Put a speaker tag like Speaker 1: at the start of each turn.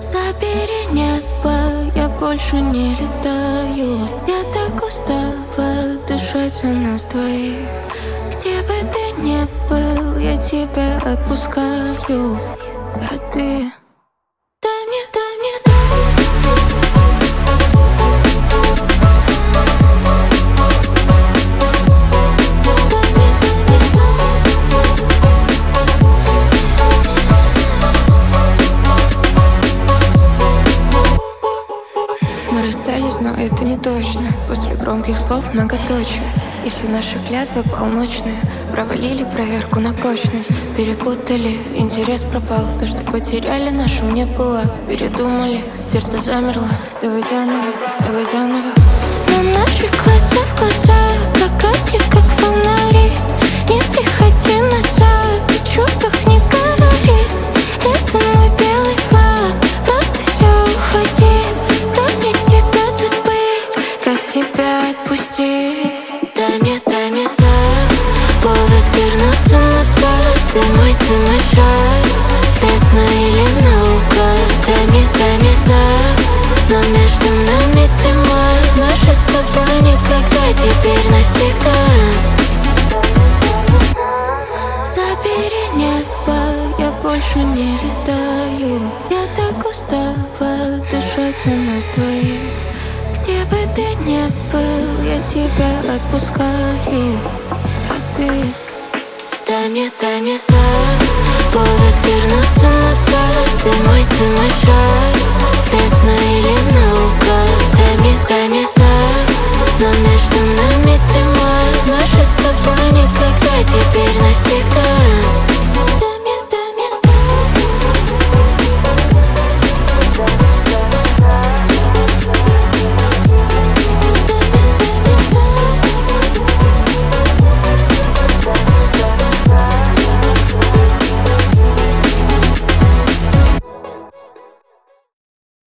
Speaker 1: Забери небо, я больше не летаю. Я так устала дышать у нас двоих. Где бы ты ни был, я тебя отпускаю. А ты дай мне Мы расстались, но это не точно. После громких слов многоточие. И все наши клятвы полночные провалили проверку на прочность. Перепутали, интерес пропал. То, что потеряли, нашим не было. Передумали, сердце замерло. Давай заново. Но наши глаза в глаза, как гасли, как фонари. Не приходи назад, о чувствах не говори. Это мой белый флаг, просто все уходи. Как мне тебя забыть, как тебя отпустить? Дай мне знак, повод вернуться назад. Ты мой шаг, пресно или наугад. Дай мне знак, но между нами зима. Наши с тобой никогда, теперь навсегда. Забери небо, я больше не летаю. Я так устала дышать у нас двоих. Где бы ты ни был, я тебя отпускаю. А ты дай мне знак, повод вернуться назад. Ты мой шаг, пресно или наугад. Дай мне знак, но между нами зима. Наши с тобой никогда, теперь